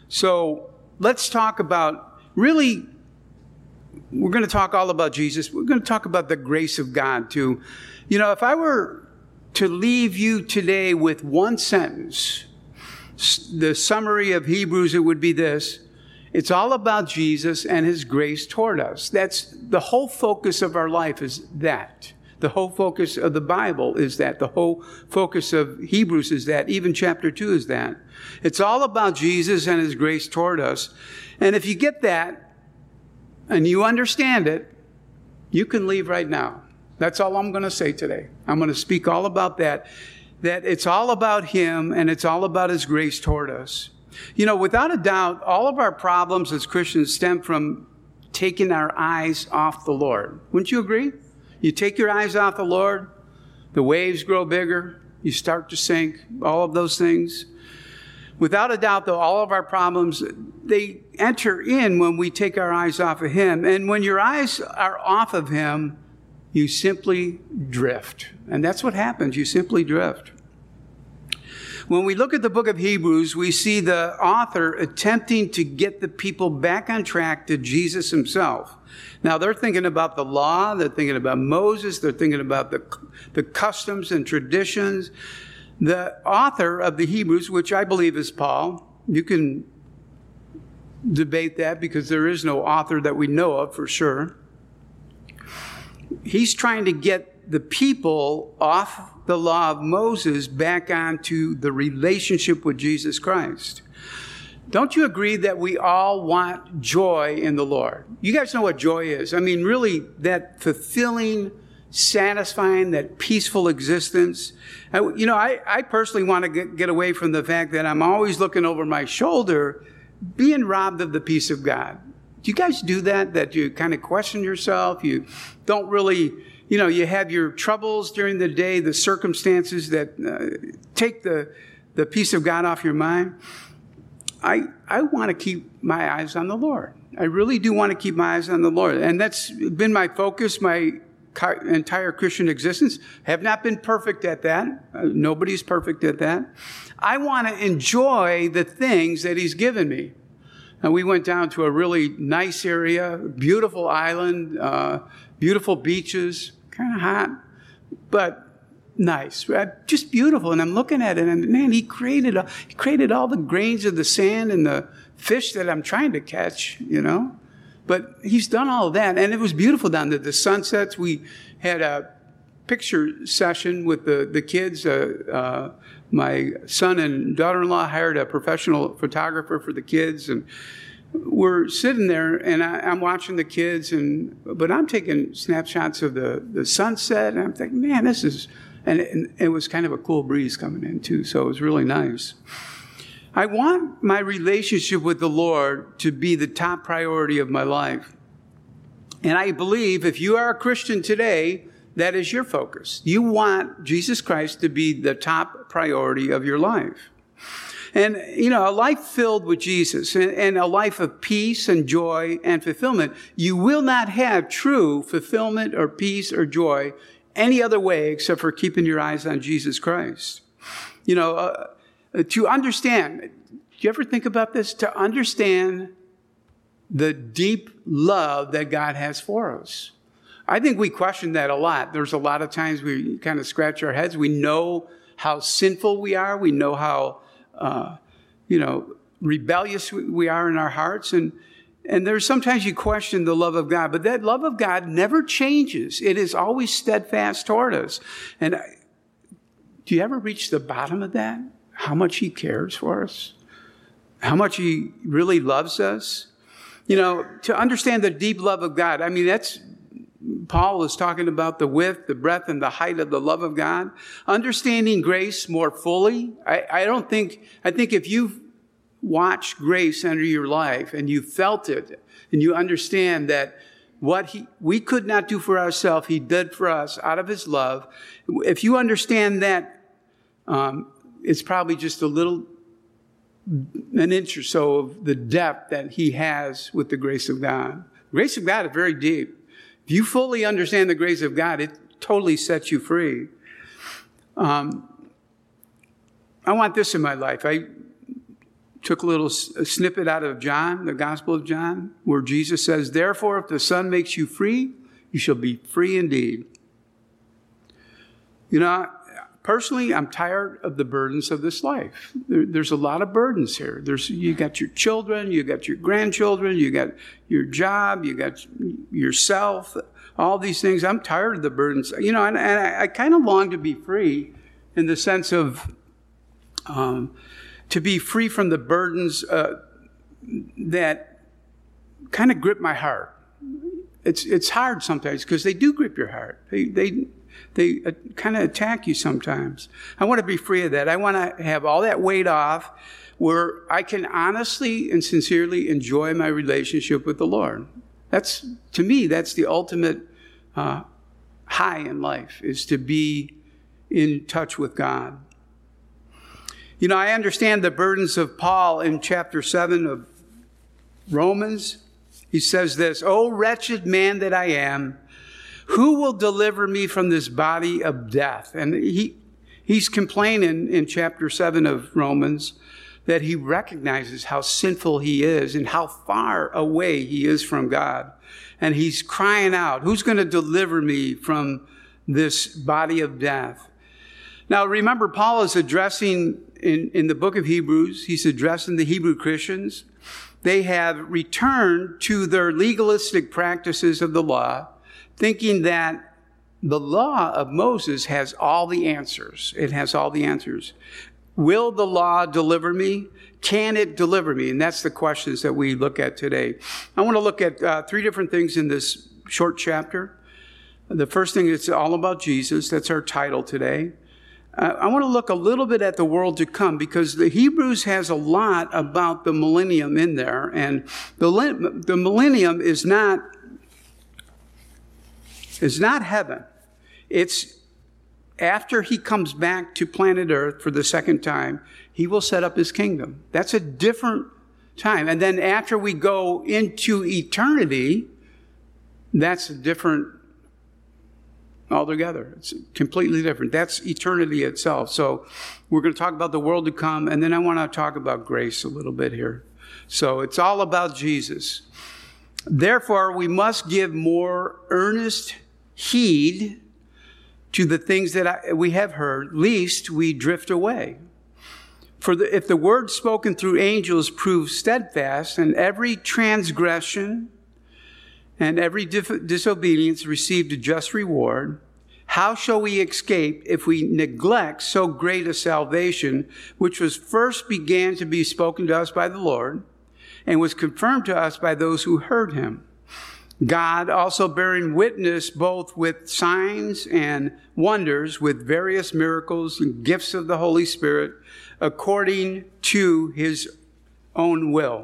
So let's talk about, really, we're going to talk all about Jesus. We're going to talk about the grace of God too. You know, if I were to leave you today with one sentence, the summary of Hebrews, it would be this: it's all about Jesus and his grace toward us. That's the whole focus of our life, is that. The whole focus of the Bible is that. The whole focus of Hebrews is that. Even chapter 2 is that. It's all about Jesus and his grace toward us. And if you get that and you understand it, you can leave right now. That's all I'm going to say today. I'm going to speak all about that. That it's all about him and it's all about his grace toward us. You know, without a doubt, all of our problems as Christians stem from taking our eyes off the Lord. Wouldn't you agree? You take your eyes off the Lord, the waves grow bigger, you start to sink, all of those things. Without a doubt, though, all of our problems, they enter in when we take our eyes off of him. And when your eyes are off of him, you simply drift. And that's what happens. You simply drift. When we look at the book of Hebrews, we see the author attempting to get the people back on track to Jesus himself. Now, they're thinking about the law. They're thinking about Moses. They're thinking about the customs and traditions. The author of the Hebrews, which I believe is Paul, you can debate that because there is no author that we know of for sure. He's trying to get the people off the law of Moses back onto the relationship with Jesus Christ. Don't you agree that we all want joy in the Lord? You guys know what joy is. I mean, really, that fulfilling, satisfying, that peaceful existence. I personally want to get away from the fact that I'm always looking over my shoulder, being robbed of the peace of God. Do you guys do that? That you kind of question yourself? You don't really, you have your troubles during the day, the circumstances that take the peace of God off your mind. I want to keep my eyes on the Lord. I really do want to keep my eyes on the Lord. And that's been my focus, my entire Christian existence. Have not been perfect at that. Nobody's perfect at that. I want to enjoy the things that he's given me. And we went down to a really nice area, beautiful island, beautiful beaches, kind of hot, but nice, just beautiful. And I'm looking at it, and man, he created all the grains of the sand and the fish that I'm trying to catch, But he's done all of that, and it was beautiful down there. The sunsets. We had a picture session with the kids. My son and daughter-in-law hired a professional photographer for the kids, and we're sitting there, and I'm watching the kids, but I'm taking snapshots of the sunset, and I'm thinking, man, this is. And it was kind of a cool breeze coming in, too, so it was really nice. I want my relationship with the Lord to be the top priority of my life. And I believe if you are a Christian today, that is your focus. You want Jesus Christ to be the top priority of your life. And, a life filled with Jesus and a life of peace and joy and fulfillment, you will not have true fulfillment or peace or joy any other way except for keeping your eyes on Jesus Christ. To understand, do you ever think about this? To understand the deep love that God has for us. I think we question that a lot. There's a lot of times we kind of scratch our heads. We know how sinful we are. We know how, rebellious we are in our hearts. And there's sometimes you question the love of God, but that love of God never changes. It is always steadfast toward us. And do you ever reach the bottom of that? How much he cares for us? How much he really loves us? To understand the deep love of God, Paul is talking about the width, the breadth, and the height of the love of God. Understanding grace more fully. I think if you've watched grace enter your life and you felt it and you understand that what we could not do for ourselves, he did for us out of his love. If you understand that, it's probably just an inch or so of the depth that he has with the grace of God. The grace of God is very deep. If you fully understand the grace of God, it totally sets you free. I want this in my life. took a little snippet out of John, the Gospel of John, where Jesus says, "Therefore, if the Son makes you free, you shall be free indeed." You know, personally, I'm tired of the burdens of this life. There's a lot of burdens here. You got your children, you got your grandchildren, you got your job, you got yourself, all these things. I'm tired of the burdens. You know, and I kind of long to be free in the sense of to be free from the burdens that kind of grip my heart. It's hard sometimes because they do grip your heart. They kind of attack you sometimes. I want to be free of that. I want to have all that weight off where I can honestly and sincerely enjoy my relationship with the Lord. To me, that's the ultimate high in life, is to be in touch with God. You know, I understand the burdens of Paul in chapter 7 of Romans. He says this, "O wretched man that I am, who will deliver me from this body of death?" And he's complaining in chapter 7 of Romans that he recognizes how sinful he is and how far away he is from God. And he's crying out, "Who's going to deliver me from this body of death?" Now, remember, Paul is addressing, in the book of Hebrews, he's addressing the Hebrew Christians. They have returned to their legalistic practices of the law, thinking that the law of Moses has all the answers. It has all the answers. Will the law deliver me? Can it deliver me? And that's the questions that we look at today. I want to look at 3 different things in this short chapter. The first thing is all about Jesus. That's our title today. I want to look a little bit at the world to come, because the Hebrews has a lot about the millennium in there. And the millennium is not heaven. It's after he comes back to planet Earth for the second time, he will set up his kingdom. That's a different time. And then after we go into eternity, that's a different altogether. It's completely different. That's eternity itself. So we're going to talk about the world to come, and then I want to talk about grace a little bit here. So it's all about Jesus. Therefore, we must give more earnest heed to the things that we have heard, lest we drift away. For if the word spoken through angels proves steadfast, and every transgression and every disobedience received a just reward, how shall we escape if we neglect so great a salvation, which was first began to be spoken to us by the Lord, and was confirmed to us by those who heard him? God also bearing witness both with signs and wonders, with various miracles and gifts of the Holy Spirit, according to his own will.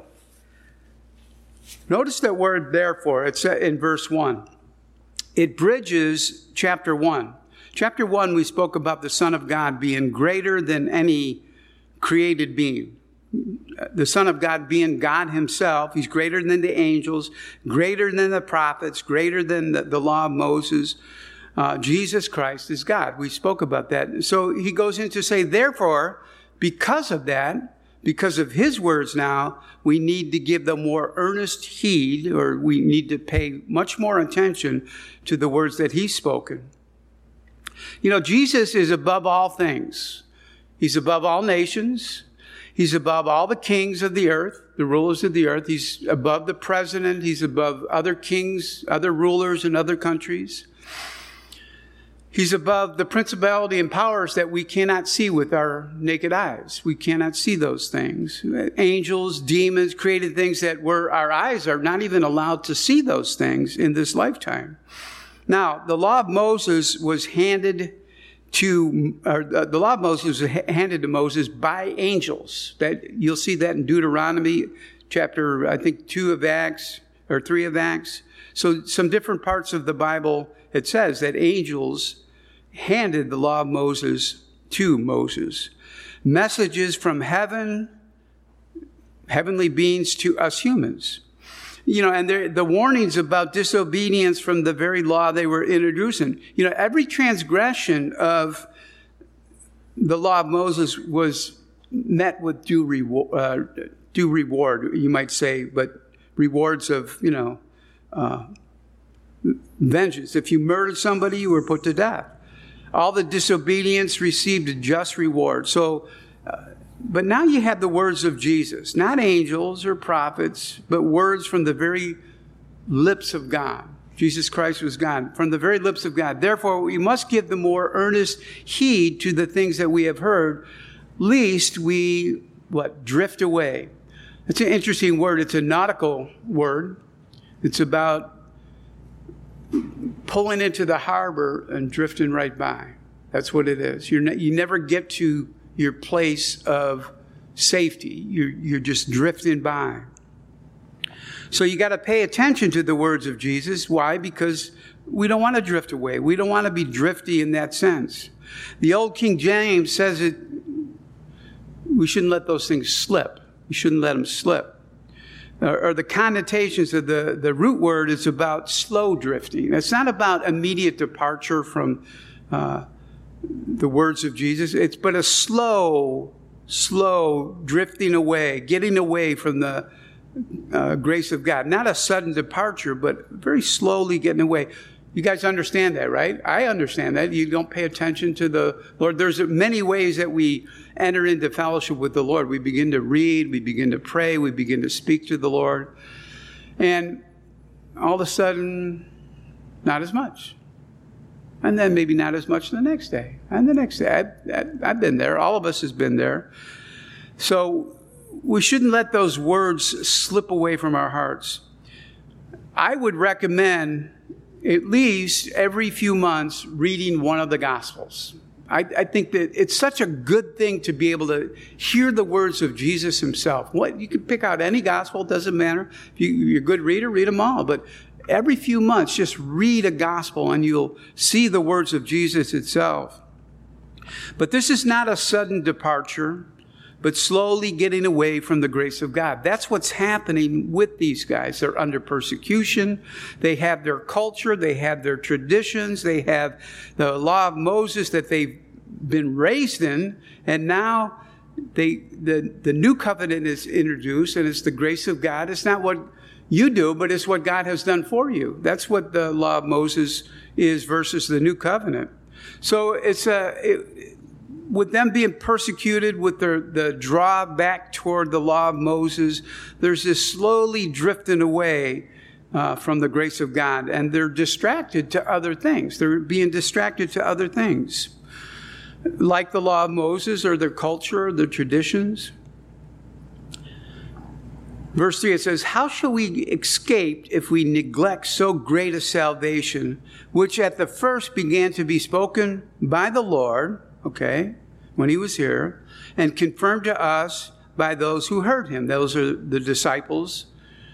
Notice that word therefore. It's in verse 1. It bridges chapter 1. Chapter 1, we spoke about the Son of God being greater than any created being. The Son of God being God himself. He's greater than the angels, greater than the prophets, greater than the law of Moses. Jesus Christ is God. We spoke about that. So he goes in to say, therefore, because of that, because of his words now, we need to give them more earnest heed, or we need to pay much more attention to the words that he's spoken. You know, Jesus is above all things. He's above all nations. He's above all the kings of the earth, the rulers of the earth. He's above the president. He's above other kings, other rulers in other countries. He's above the principality and powers that we cannot see with our naked eyes. We cannot see those things. Angels, demons, created things that our eyes are not even allowed to see those things in this lifetime. Now, the law of Moses was handed to Moses by angels. That you'll see that in Deuteronomy chapter, I think, 2 of Acts or 3 of Acts. So some different parts of the Bible, it says that angels handed the law of Moses to Moses. Messages from heaven, heavenly beings to us humans. You know, and the warnings about disobedience from the very law they were introducing. You know, every transgression of the law of Moses was met with due reward, you might say, but rewards of, vengeance. If you murdered somebody, you were put to death. All the disobedience received a just reward. So, but now you have the words of Jesus, not angels or prophets, but words from the very lips of God. Jesus Christ was God, from the very lips of God. Therefore, we must give the more earnest heed to the things that we have heard, lest we, drift away. It's an interesting word. It's a nautical word. It's about pulling into the harbor and drifting right by. That's what it is. You never get to your place of safety. You're just drifting by. So you got to pay attention to the words of Jesus. Why? Because we don't want to drift away. We don't want to be drifty in that sense. The old King James says it, we shouldn't let those things slip. We shouldn't let them slip. Or the connotations of the root word is about slow drifting. It's not about immediate departure from the words of Jesus. It's but a slow drifting away, getting away from the grace of God. Not a sudden departure, but very slowly getting away. You guys understand that, right? I understand that. You don't pay attention to the Lord. There's many ways that we enter into fellowship with the Lord. We begin to read, we begin to pray, we begin to speak to the Lord. And all of a sudden, not as much. And then maybe not as much the next day. And the next day. I've been there. All of us has been there. So we shouldn't let those words slip away from our hearts. I would recommend at least every few months reading one of the Gospels. I think that it's such a good thing to be able to hear the words of Jesus himself. You can pick out any gospel, it doesn't matter. If you're a good reader, read them all. But every few months, just read a gospel and you'll see the words of Jesus itself. But this is not a sudden departure, but slowly getting away from the grace of God. That's what's happening with these guys. They're under persecution. They have their culture. They have their traditions. They have the law of Moses that they've been raised in. And now the new covenant is introduced, and it's the grace of God. It's not what you do, but it's what God has done for you. That's what the law of Moses is versus the new covenant. So it's with them being persecuted, with the draw back toward the law of Moses, there's this slowly drifting away from the grace of God, and they're distracted to other things. They're being distracted to other things, like the law of Moses or their culture, their traditions. Verse 3, it says, "How shall we escape if we neglect so great a salvation, which at the first began to be spoken by the Lord," when he was here, "and confirmed to us by those who heard him." Those are the disciples.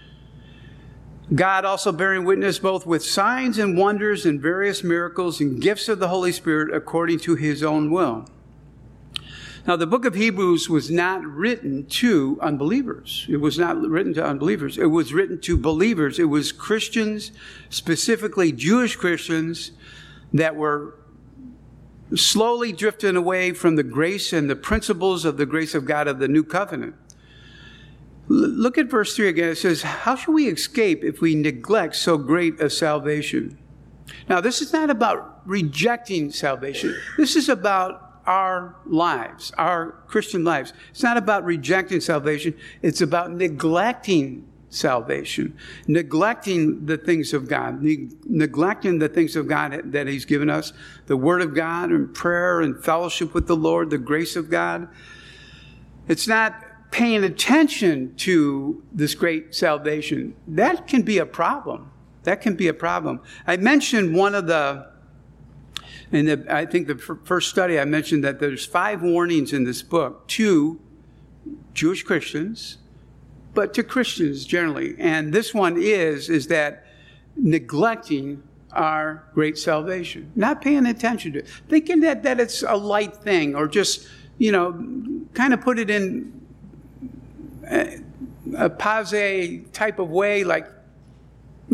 "God also bearing witness both with signs and wonders and various miracles and gifts of the Holy Spirit according to his own will." Now, the book of Hebrews was not written to unbelievers. It was not written to unbelievers. It was written to believers. It was Christians, specifically Jewish Christians, that were slowly drifting away from the grace and the principles of the grace of God of the new covenant. Look at verse 3 again. It says, "How shall we escape if we neglect so great a salvation?" Now, this is not about rejecting salvation. This is about our lives, our Christian lives. It's not about rejecting salvation. It's about neglecting salvation, neglecting the things of God, neglecting the things of God that he's given us, the Word of God and prayer and fellowship with the Lord, the grace of God. It's not paying attention to this great salvation. That can be a problem. That can be a problem. I mentioned one of I think the first study I mentioned that there's 5 warnings in this book to Jewish Christians, but to Christians generally. And this one is that neglecting our great salvation, not paying attention to it, thinking that it's a light thing, or just, kind of put it in a passe type of way, like,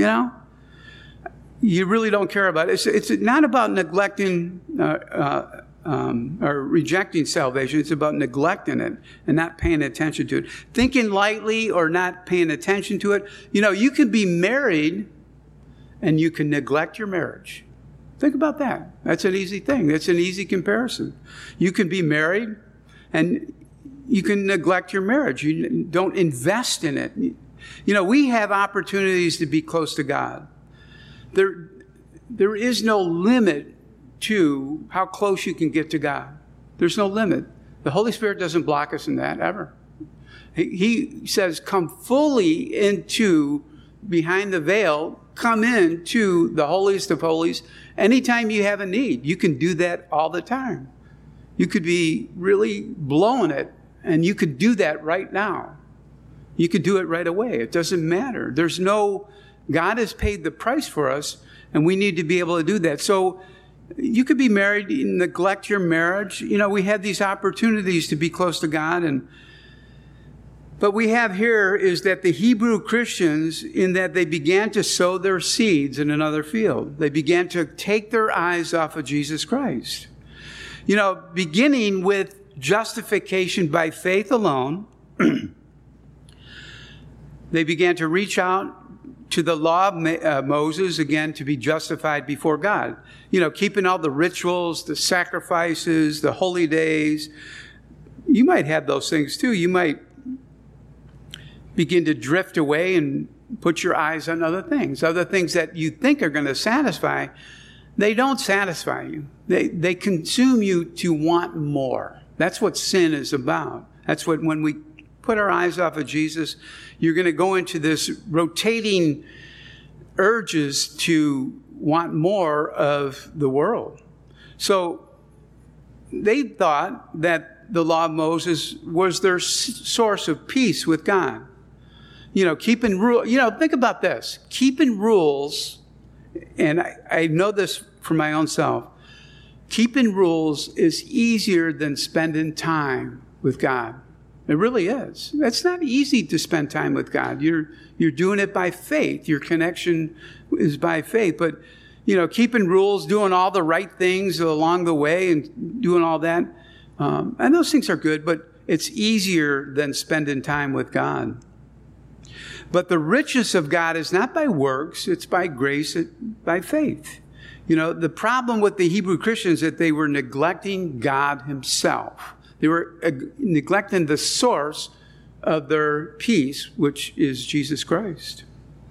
you really don't care about it. It's not about neglecting or rejecting salvation. It's about neglecting it and not paying attention to it. Thinking lightly or not paying attention to it. You know, you can be married and you can neglect your marriage. Think about that. That's an easy thing. That's an easy comparison. You can be married and you can neglect your marriage. You don't invest in it. You know, we have opportunities to be close to God. There is no limit to how close you can get to God. There's no limit. The Holy Spirit doesn't block us in that ever. He says, come fully into behind the veil, come into the holiest of holies anytime you have a need. You can do that all the time. You could be really blowing it, and you could do that right now. You could do it right away. It doesn't matter. God has paid the price for us, and we need to be able to do that. So you could be married and neglect your marriage. You know, we have these opportunities to be close to God. But we have here is that the Hebrew Christians, in that they began to sow their seeds in another field. They began to take their eyes off of Jesus Christ. You know, beginning with justification by faith alone, they began to reach out to the law of Moses, again, to be justified before God. You know, keeping all the rituals, the sacrifices, the holy days. You might have those things too. You might begin to drift away and put your eyes on other things that you think are going to satisfy. They don't satisfy you. They consume you to want more. That's what sin is about. That's what, when we put our eyes off of Jesus, you're going to go into this rotating urges to want more of the world. So they thought that the law of Moses was their source of peace with God. You know, keeping rule. You know, think about this. Keeping rules, and I know this for my own self, keeping rules is easier than spending time with God. It really is. It's not easy to spend time with God. You're doing it by faith. Your connection is by faith. But, you know, keeping rules, doing all the right things along the way and doing all that, and those things are good, but it's easier than spending time with God. But the richness of God is not by works, it's by grace, by faith. You know, the problem with the Hebrew Christians is that they were neglecting God himself. They were neglecting the source of their peace, which is Jesus Christ.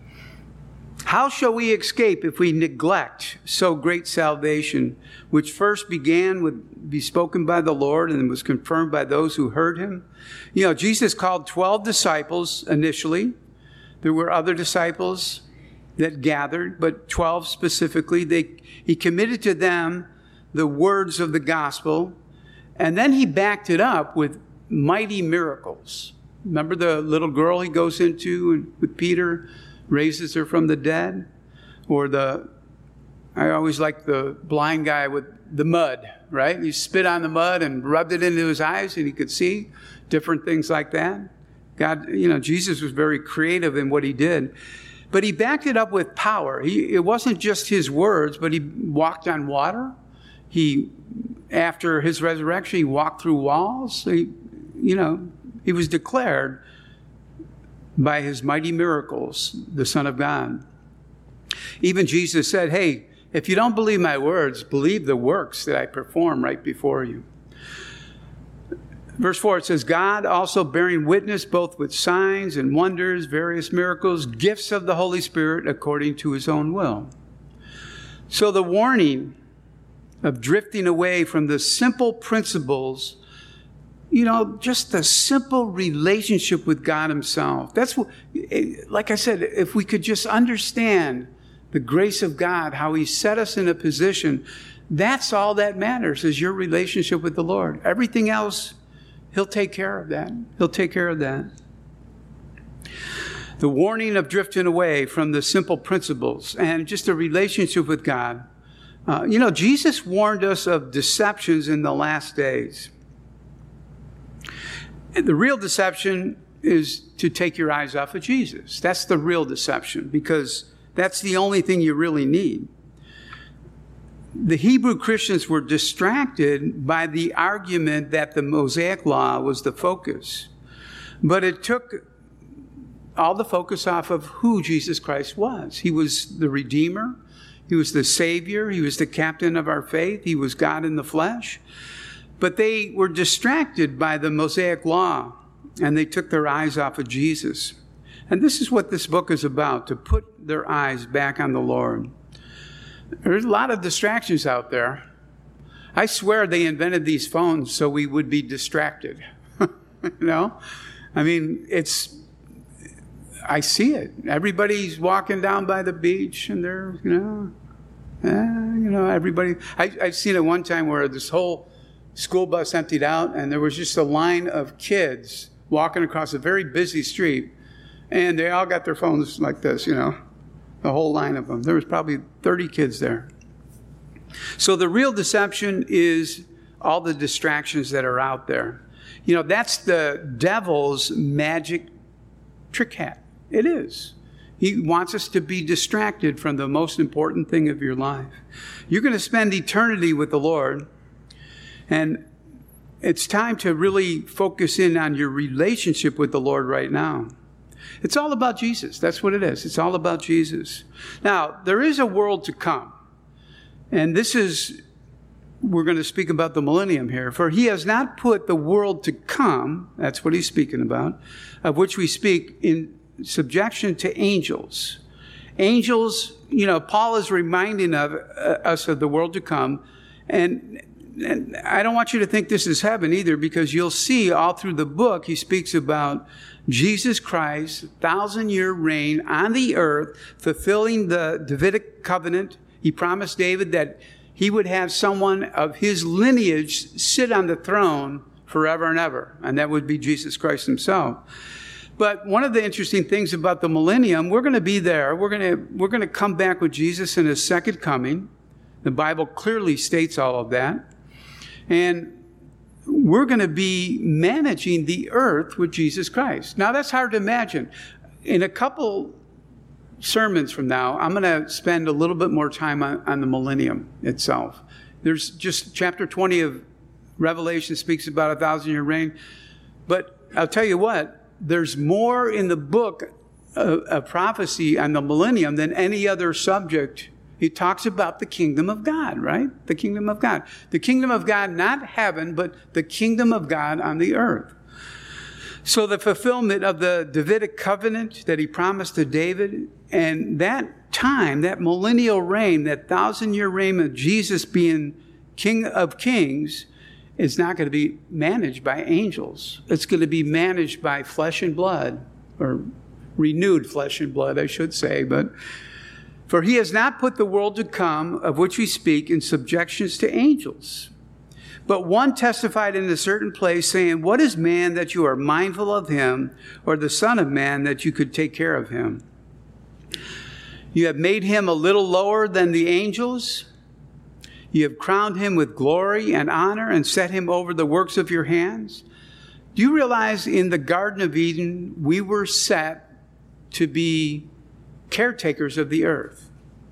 How shall we escape if we neglect so great salvation, which first began with be spoken by the Lord and was confirmed by those who heard him? You know, Jesus called 12 disciples initially. There were other disciples that gathered, but 12 specifically. He committed to them the words of the gospel, and then he backed it up with mighty miracles. Remember the little girl he goes into with Peter, raises her from the dead? Or I always like the blind guy with the mud, right? He spit on the mud and rubbed it into his eyes and he could see. Different things like that. God, you know, Jesus was very creative in what he did. But he backed it up with power. It wasn't just his words, but he walked on water. After his resurrection, he walked through walls. He was declared by his mighty miracles, the Son of God. Even Jesus said, hey, if you don't believe my words, believe the works that I perform right before you. Verse 4, it says, God also bearing witness both with signs and wonders, various miracles, gifts of the Holy Spirit according to his own will. So the warning of drifting away from the simple principles, you know, just the simple relationship with God himself. That's what, like I said, if we could just understand the grace of God, how he set us in a position, that's all that matters is your relationship with the Lord. Everything else, he'll take care of that. He'll take care of that. The warning of drifting away from the simple principles and just a relationship with God. Jesus warned us of deceptions in the last days. And the real deception is to take your eyes off of Jesus. That's the real deception because that's the only thing you really need. the Hebrew Christians were distracted by the argument that the Mosaic Law was the focus. But it took all the focus off of who Jesus Christ was. He was the Redeemer. He was the Savior. He was the captain of our faith. He was God in the flesh. But they were distracted by the Mosaic Law, and they took their eyes off of Jesus. And this is what this book is about, to put their eyes back on the Lord. There's a lot of distractions out there. I swear they invented these phones so we would be distracted. You know? I mean, I see it. Everybody's walking down by the beach and they're, everybody. I've seen it one time where this whole school bus emptied out and there was just a line of kids walking across a very busy street. And they all got their phones like this, the whole line of them. There was probably 30 kids there. So the real deception is all the distractions that are out there. That's the devil's magic trick hat. It is. He wants us to be distracted from the most important thing of your life. You're going to spend eternity with the Lord, and it's time to really focus in on your relationship with the Lord right now. It's all about Jesus. That's what it is. It's all about Jesus. Now, there is a world to come. And we're going to speak about the millennium here. For he has not put the world to come, that's what he's speaking about, of which we speak, in subjection to angels. Angels, Paul is reminding us of the world to come. And I don't want you to think this is heaven either, because you'll see all through the book, he speaks about Jesus Christ, 1,000-year reign on the earth, fulfilling the Davidic covenant. He promised David that he would have someone of his lineage sit on the throne forever and ever, and that would be Jesus Christ himself. But one of the interesting things about the millennium, we're going to be there. We're going to come back with Jesus in his second coming. The Bible clearly states all of that. And we're going to be managing the earth with Jesus Christ. Now, that's hard to imagine. In a couple sermons from now, I'm going to spend a little bit more time on the millennium itself. There's just chapter 20 of Revelation speaks about 1,000-year reign. But I'll tell you what, there's more in the book of prophecy on the millennium than any other subject. He talks about the kingdom of God, right? The kingdom of God. The kingdom of God, not heaven, but the kingdom of God on the earth. So the fulfillment of the Davidic covenant that he promised to David, and that time, that millennial reign, that 1,000-year reign of Jesus being King of Kings, is not going to be managed by angels. It's going to be managed by flesh and blood, or renewed flesh and blood, I should say, but for he has not put the world to come, of which we speak, in subjections to angels. But one testified in a certain place, saying, what is man that you are mindful of him, or the son of man that you could take care of him? You have made him a little lower than the angels. You have crowned him with glory and honor and set him over the works of your hands. Do you realize in the Garden of Eden, we were set to be caretakers of the earth?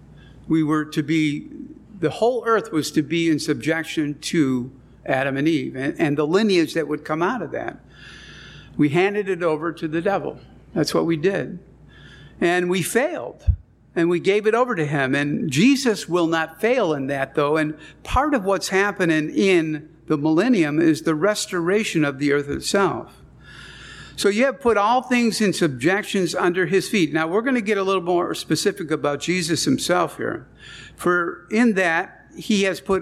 The whole earth was to be in subjection to Adam and Eve and the lineage that would come out of that. We handed it over to the devil. That's what we did. And we failed. And we gave it over to him. And Jesus will not fail in that, though. And part of what's happening in the millennium is the restoration of the earth itself. So you have put all things in subjections under his feet. Now, we're going to get a little more specific about Jesus himself here. For in that, he has put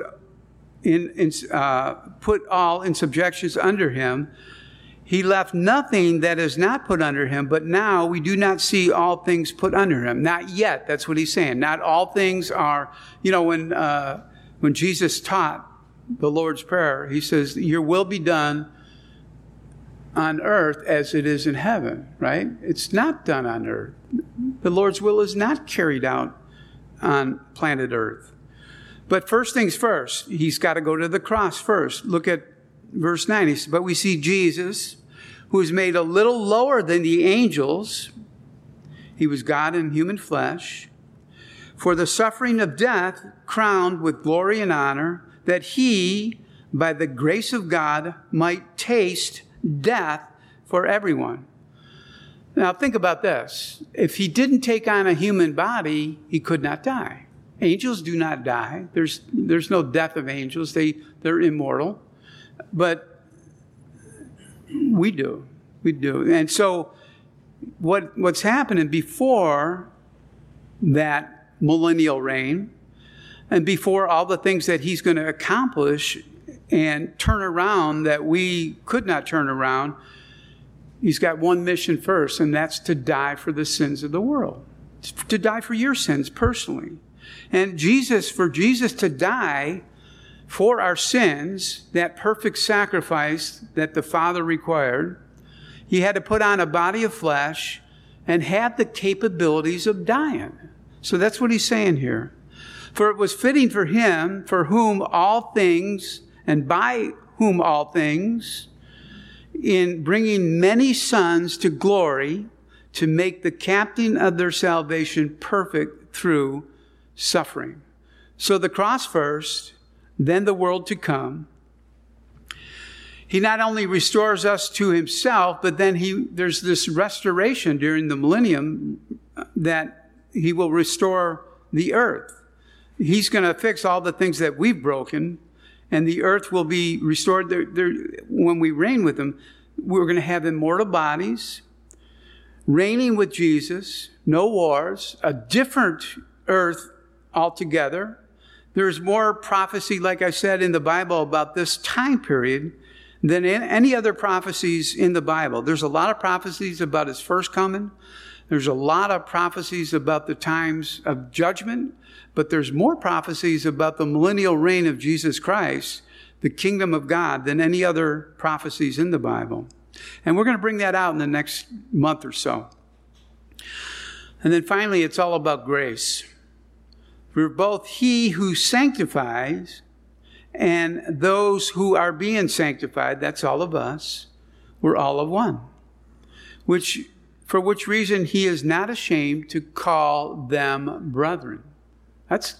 all in subjections under him. He left nothing that is not put under him, but now we do not see all things put under him. Not yet. That's what he's saying. Not all things are, when Jesus taught the Lord's Prayer, he says, your will be done on earth as it is in heaven, right? It's not done on earth. The Lord's will is not carried out on planet earth. But first things first, he's got to go to the cross first. Look at verse 9. He says, but we see Jesus, who is made a little lower than the angels. He was God in human flesh. for the suffering of death, crowned with glory and honor, that he, by the grace of God, might taste death for everyone. Now think about this. If he didn't take on a human body, he could not die. Angels do not die. There's no death of angels. They're immortal. But we do. We do. And so what's happening before that millennial reign and before all the things that he's going to accomplish and turn around that we could not turn around, he's got one mission first, and that's to die for the sins of the world, to die for your sins personally. And for Jesus to die for our sins, that perfect sacrifice that the Father required, he had to put on a body of flesh and had the capabilities of dying. So that's what he's saying here. For it was fitting for him, for whom all things, and by whom all things, in bringing many sons to glory, to make the captain of their salvation perfect through suffering. So the cross first, then the world to come. He not only restores us to himself, but then there's this restoration during the millennium that he will restore the earth. He's going to fix all the things that we've broken, and the earth will be restored. When we reign with him, we're going to have immortal bodies, reigning with Jesus, no wars, a different earth altogether. There's more prophecy, like I said, in the Bible about this time period than in any other prophecies in the Bible. There's a lot of prophecies about his first coming. There's a lot of prophecies about the times of judgment, but there's more prophecies about the millennial reign of Jesus Christ, the kingdom of God, than any other prophecies in the Bible. And we're going to bring that out in the next month or so. And then finally, it's all about grace. For both he who sanctifies and those who are being sanctified, that's all of us, we're all of one. For which reason he is not ashamed to call them brethren. That's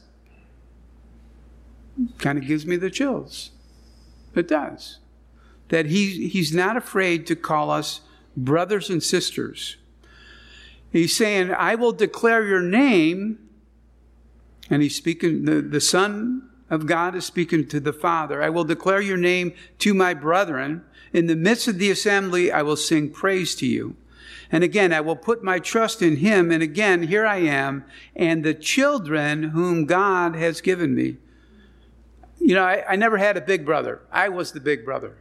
kind of gives me the chills. It does. That he's not afraid to call us brothers and sisters. He's saying, I will declare your name. And he's speaking, the Son of God is speaking to the Father. I will declare your name to my brethren. In the midst of the assembly, I will sing praise to you. And again, I will put my trust in him. And again, here I am, and the children whom God has given me. You know, I never had a big brother. I was the big brother.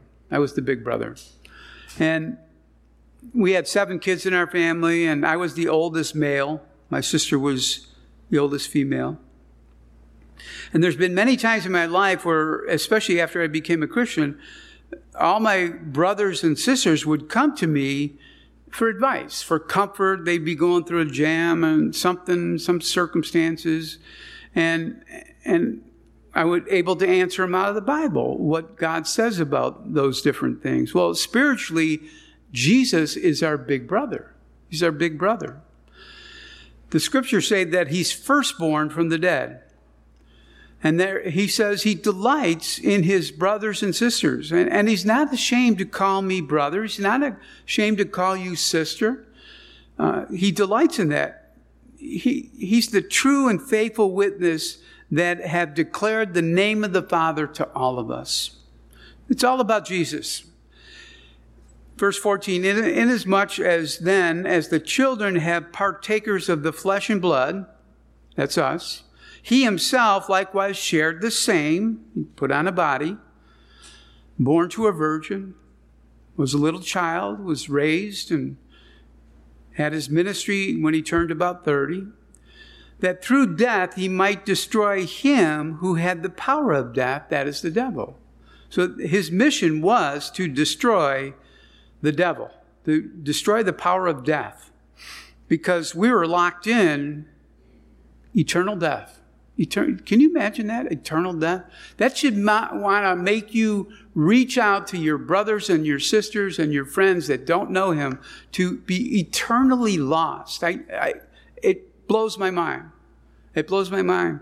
And we had 7 kids in our family, and I was the oldest male. My sister was the oldest female. And there's been many times in my life where, especially after I became a Christian, all my brothers and sisters would come to me for advice, for comfort. They'd be going through a jam and some circumstances. And I was able to answer them out of the Bible, what God says about those different things. Well, spiritually, Jesus is our big brother. He's our big brother. The scriptures say that he's firstborn from the dead. And there he says he delights in his brothers and sisters. And he's not ashamed to call me brother. He's not ashamed to call you sister. He delights in that. He's the true and faithful witness that have declared the name of the Father to all of us. It's all about Jesus. Verse 14, inasmuch as then, as the children have partakers of the flesh and blood, that's us, he himself likewise shared the same. He put on a body, born to a virgin, was a little child, was raised, and had his ministry when he turned about 30, that through death he might destroy him who had the power of death, that is the devil. So his mission was to destroy the devil, to destroy the power of death, because we were locked in eternal death. Can you imagine that? Eternal death? That should not want to make you reach out to your brothers and your sisters and your friends that don't know him to be eternally lost. It blows my mind. It blows my mind.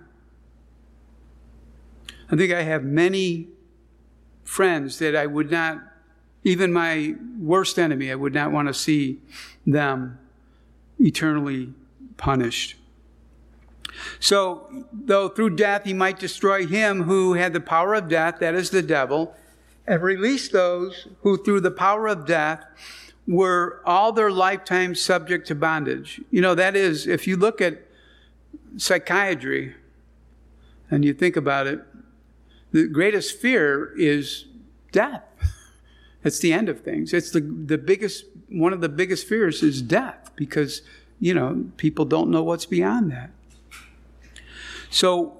I think I have many friends that I would not, even my worst enemy, I would not want to see them eternally punished. So, though through death he might destroy him who had the power of death, that is the devil, and release those who through the power of death were all their lifetime subject to bondage. You know, that is, if you look at psychiatry and you think about it, the greatest fear is death. It's the end of things. It's the biggest, one of the biggest fears is death because, you know, people don't know what's beyond that. So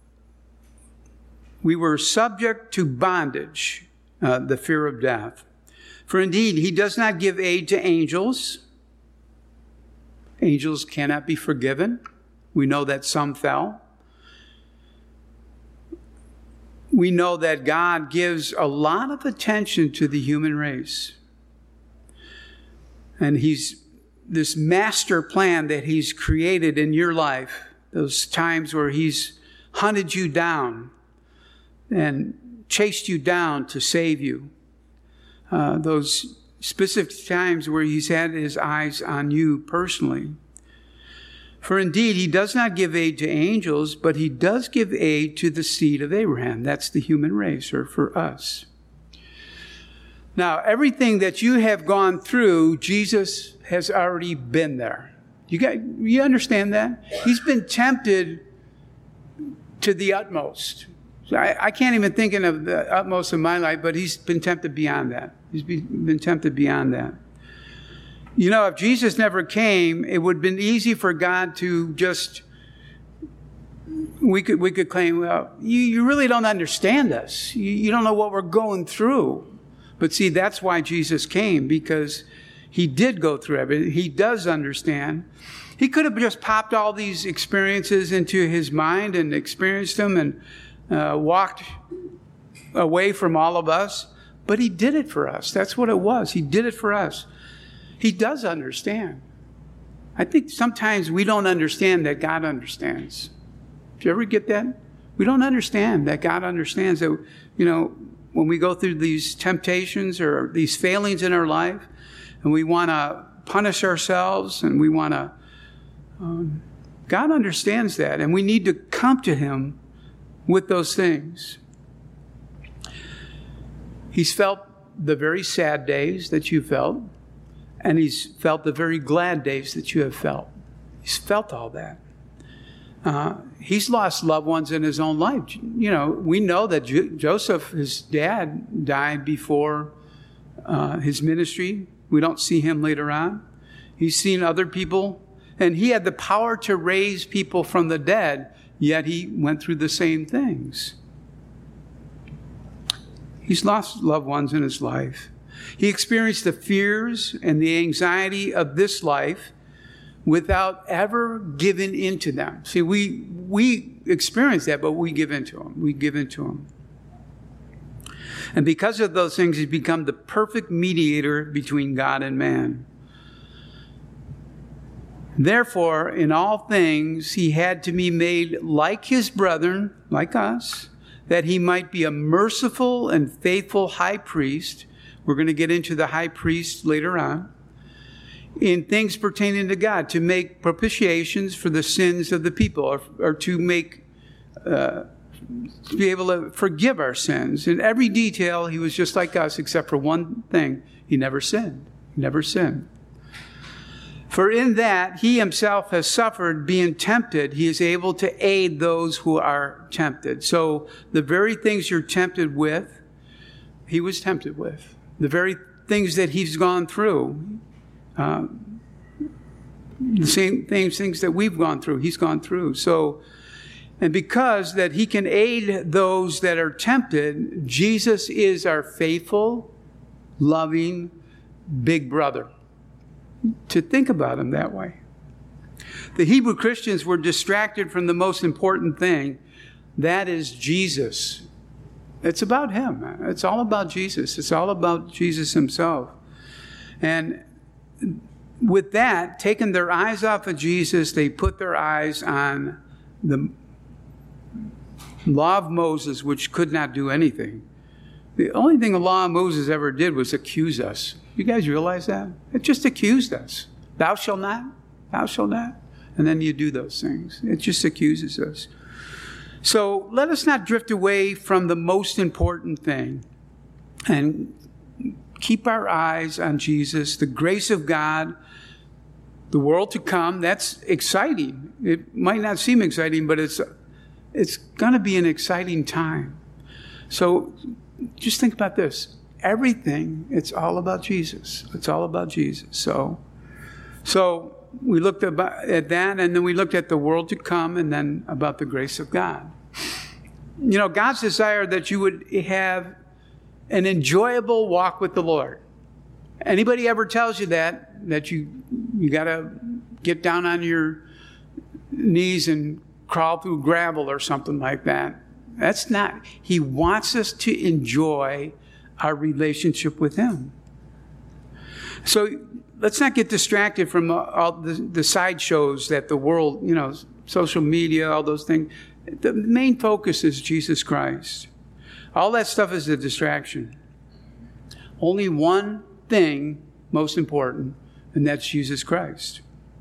we were subject to bondage, the fear of death. For indeed, he does not give aid to angels. Angels cannot be forgiven. We know that some fell. We know that God gives a lot of attention to the human race. And he's this master plan that he's created in your life, those times where he's hunted you down and chased you down to save you. Those specific times where he's had his eyes on you personally. For indeed, he does not give aid to angels, but he does give aid to the seed of Abraham. That's the human race, or for us. Now, everything that you have gone through, Jesus has already been there. You understand that? He's been tempted to the utmost. So I can't even think of the utmost of my life, but he's been tempted beyond that. He's been tempted beyond that. You know, if Jesus never came, it would have been easy for God to just, we could claim, well, you really don't understand us. You don't know what we're going through. But see, that's why Jesus came, because he did go through everything. He does understand. He could have just popped all these experiences into his mind and experienced them and walked away from all of us. But he did it for us. That's what it was. He did it for us. He does understand. I think sometimes we don't understand that God understands. Did you ever get that? We don't understand that God understands that, you know, when we go through these temptations or these failings in our life and we want to punish ourselves and we want to, God understands that, and we need to come to him with those things. He's felt the very sad days that you felt. And he's felt the very glad days that you have felt. He's felt all that. He's lost loved ones in his own life. You know, we know that Joseph, his dad, died before his ministry. We don't see him later on. He's seen other people. And he had the power to raise people from the dead, yet he went through the same things. He's lost loved ones in his life. He experienced the fears and the anxiety of this life without ever giving into them. See, we experience that, but we give into them. We give into them. And because of those things, he's become the perfect mediator between God and man. Therefore, in all things, he had to be made like his brethren, like us, that he might be a merciful and faithful high priest. We're going to get into the high priest later on. In things pertaining to God, to make propitiations for the sins of the people, or to make, to be able to forgive our sins. In every detail, he was just like us, except for one thing. He never sinned. He never sinned. For in that he himself has suffered being tempted, he is able to aid those who are tempted. So the very things you're tempted with, he was tempted with. The very things that he's gone through, the same things that we've gone through, he's gone through. So, and because that he can aid those that are tempted, Jesus is our faithful, loving, big brother. To think about him that way. The Hebrew Christians were distracted from the most important thing. That is Jesus. It's about him. It's all about Jesus. It's all about Jesus himself. And with that, taking their eyes off of Jesus, they put their eyes on the law of Moses, which could not do anything. The only thing the law of Moses ever did was accuse us. You guys realize that? It just accused us. Thou shalt not, thou shalt not. And then you do those things. It just accuses us. So let us not drift away from the most important thing and keep our eyes on Jesus, the grace of God, the world to come. That's exciting. It might not seem exciting, but it's going to be an exciting time. So just think about this. Everything, it's all about Jesus. It's all about Jesus. So we looked at that, and then we looked at the world to come, and then about the grace of God. You know, God's desire that you would have an enjoyable walk with the Lord. Anybody ever tells you that you got to get down on your knees and crawl through gravel or something like that? That's not. He wants us to enjoy our relationship with Him. So let's not get distracted from all the sideshows that the world, you know, social media, all those things. The main focus is Jesus Christ. All that stuff is a distraction. Only one thing most important, and that's Jesus Christ.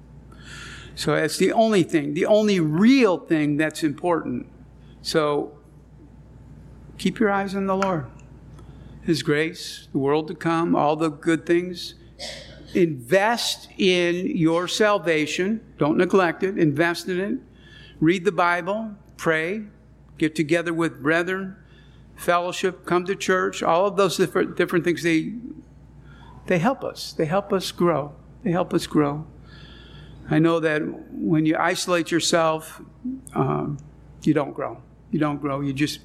So that's the only thing, the only real thing that's important. So keep your eyes on the Lord. His grace, the world to come, all the good things. Invest in your salvation. Don't neglect it. Invest in it. Read the Bible. Pray. Get together with brethren. Fellowship. Come to church. All of those different things, they help us. They help us grow. They help us grow. I know that when you isolate yourself, you don't grow. You don't grow. You just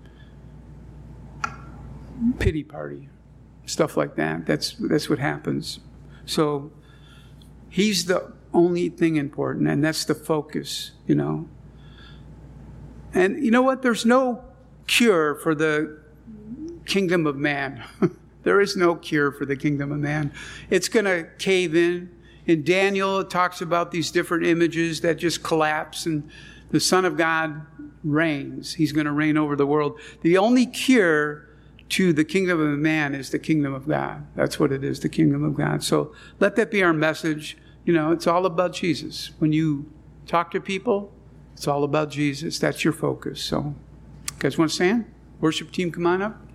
pity party, stuff like that. That's what happens. So He's the only thing important, and that's the focus, you know. And you know what? There's no cure for the kingdom of man. There is no cure for the kingdom of man. It's going to cave in. In Daniel, it talks about these different images that just collapse, and the Son of God reigns. He's going to reign over the world. The only cure to the kingdom of man is the kingdom of God. That's what it is, the kingdom of God. So let that be our message. You know, it's all about Jesus. When you talk to people, it's all about Jesus. That's your focus. So, you guys want to stand? Worship team, come on up.